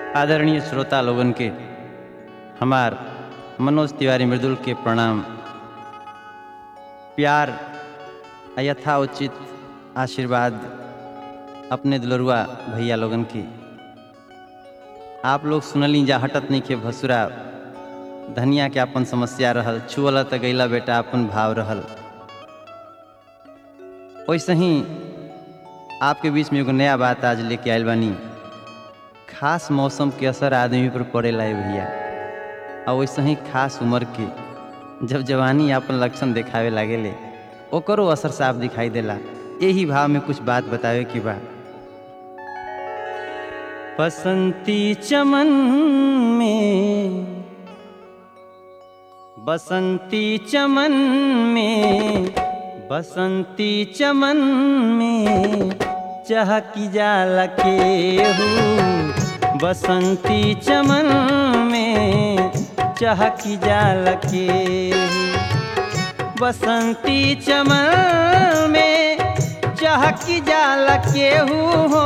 आदरणीय श्रोता लोगन के हमार मनोज तिवारी मृदुल के प्रणाम। प्यार यथाउचित आशीर्वाद अपने दुलरुआ भैया लोगन की। आप लोग सुनली जा हटत नहीं के भसुरा धनिया के अपन समस्या रहल, छुअल त गैला बेटा अपन भाव रहल। वैसे ही आपके बीच में एगो नया बात आज लेके आयल बानी। खास मौसम के असर आदमी पर पड़ेला है भैया, और वैसे ही खास उम्र के जब जवानी अपन लक्षण दिखावे लागेले ओकरो असर साफ दिखाई देला। यही भाव में कुछ बात बतावे की बा। बसंती चमन में, बसंती चमन में, बसंती चमन में चहकी जाला केहू, बसंती चमन में चहकी जाला केहू, बसंती चमन में चहकी जाला केहू हो,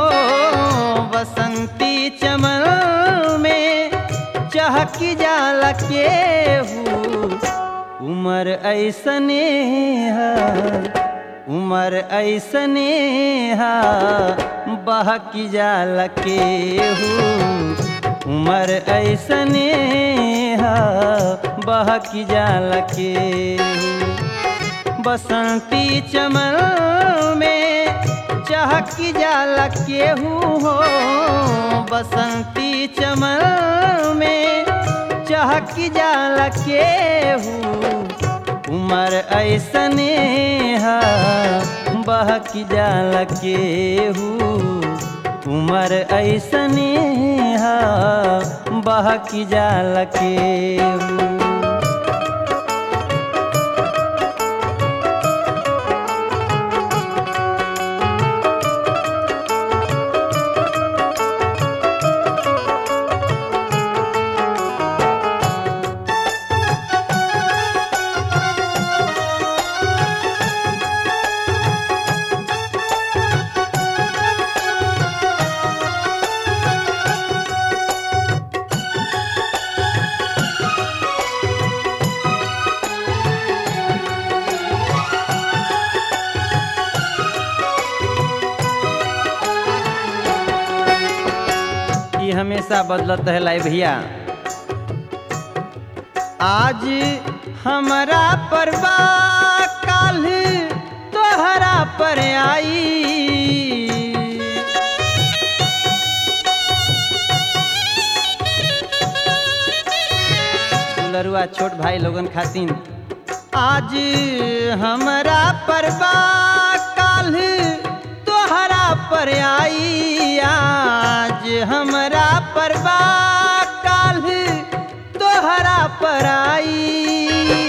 बसंती चमन में चहकी जाला केहू। उमर ऐसने है, उमर ऐसने है बहकी जाला केहू, उमर ऐसने है बहकी जाला केहू। बसंती चमन में चहकी जाला केहू हो, बसंती चमन में चहकी जाला केहू। उमर ऐसने है बहकी जाला केहू, उमर ऐसने है बहकी जाला केहू। हमेशा बदलत है लाई भैया। आज हमारा परवा काल तोहरा पर आई, दुलरुआ छोट भाई लोगन खातिन। आज हमारा परवा काल तोहरा पर आई, आज हमारा परवा काल तोहरा पर आई।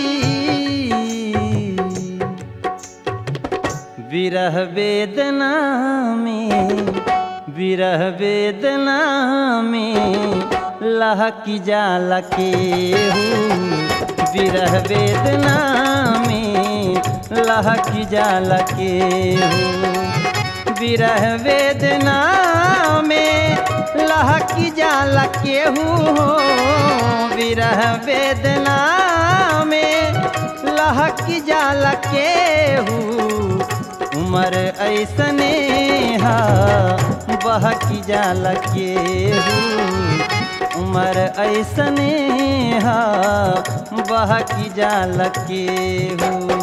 विरह वेदना में, विरह वेदना में लहकी जाला केहू, विरह वेदना में लहकी जाला केहू। विरह वेदना में लहकी जाला केहू हो, विरह वेदना में लहकी जाला केहू। उमर ऐसने है बहकी जाला केहू, उमर ऐसने है बहकी जाला केहू।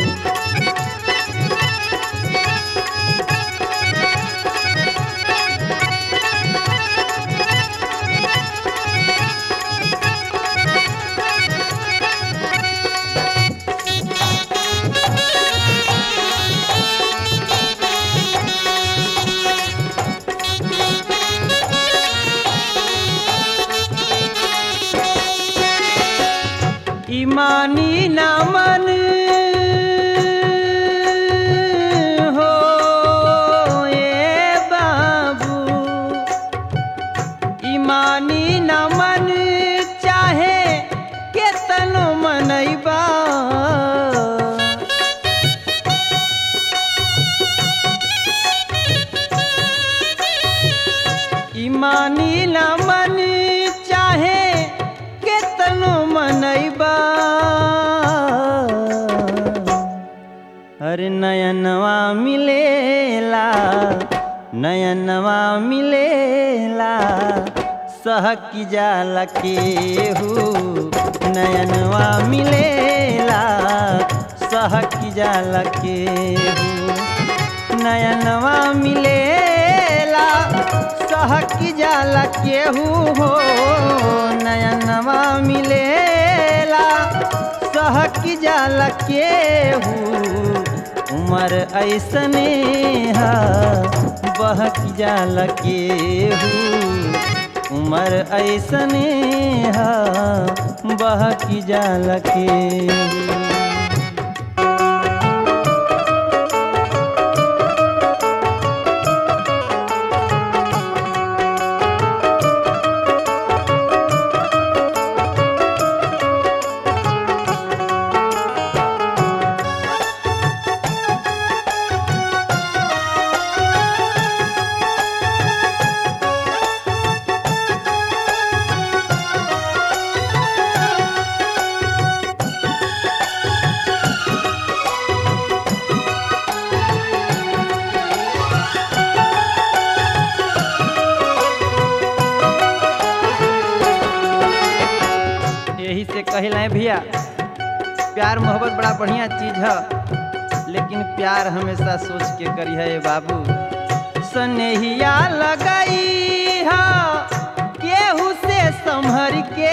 ईमानी ना मन हो ए बाबू, ईमानी ना मन चाहे केतनो मनैबा। ईमानी ना मन अरे नयनवा मिलेला नयनवा मिलेला सहकी जाला केहू नयनवा मिलेला सहकी जाला केहू नयनवा मिलेला सहकी जाला केहू हो नयनवा मिलेला सहकी जाला केहू उमर ऐसने हा बहकी जाला केहू उमर ऐसने हा बहकी जाला केहू कहिला भैया प्यार मोहब्बत बड़ा बढ़िया चीज है लेकिन प्यार हमेशा सोच के करी है बाबू सनेहिया लगाई है केहू से संभर के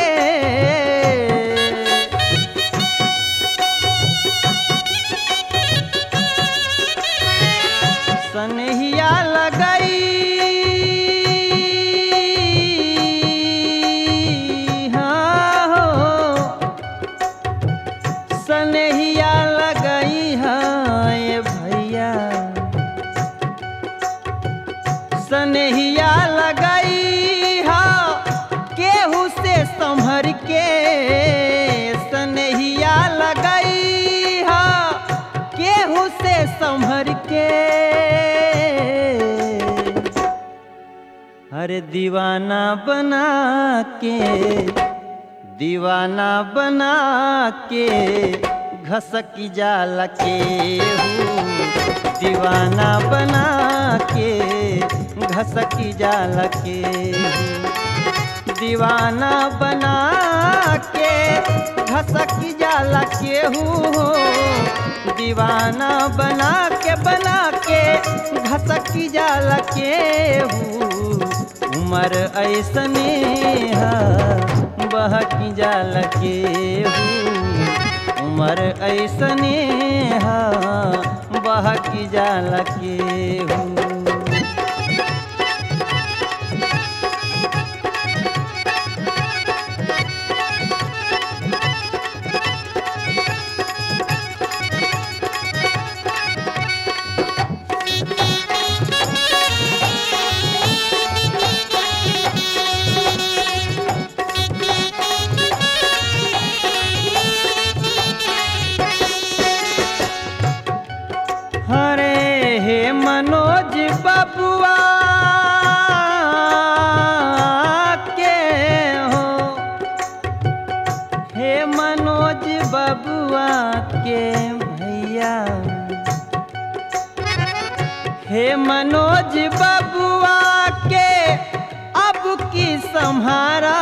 सनेहिया लगाई सनेहिया लगाई है भैया सनेहिया लगाई है केहू से संभर के सनेहिया लगाई है केहू से संभर के अरे दीवाना बना के घसकी जाला केहू दीवाना बना के घसकी जाला केहू दीवाना बना के घसकी जाला केहू दीवाना बना के घसकी जाला केहू उमर ऐसने हा बहकी जाला केहू उमर ऐसने हा बहकी जाला केहू मनोज बबुआ के हो हे मनोज बबुआ के भैया हे मनोज बबुआ के अब की संहारा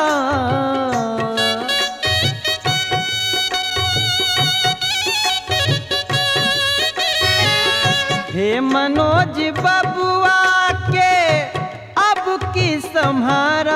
हे मनोज बबुआ के अब की संहारा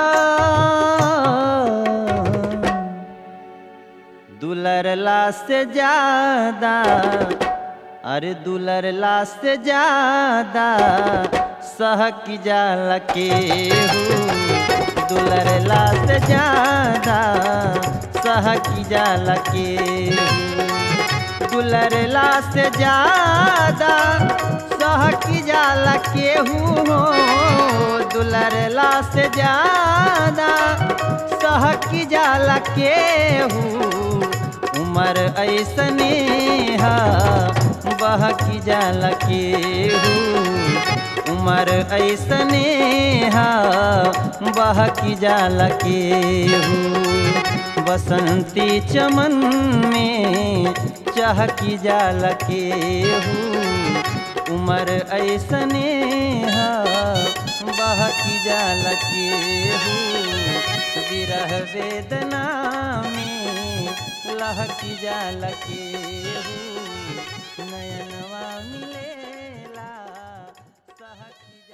दुलरला से ज्यादा अरे दुलरला से ज्यादा सहकी जाला केहू दुलरला से ज्यादा सहकी जाला केहू दुलरला से ज्यादा सहकी जाला केहू हो दुलरला से ज्यादा सहकी जाला केहू उमर ऐसने हा बहकी जाला केहू उमर ऐसने हा बहकी जाला केहू बसंती चमन में चाह की जाल के उमर ऐसने हा बहकी जाल के विरह वेदना में लहकी जाल के नयनवा मिलेला सहकी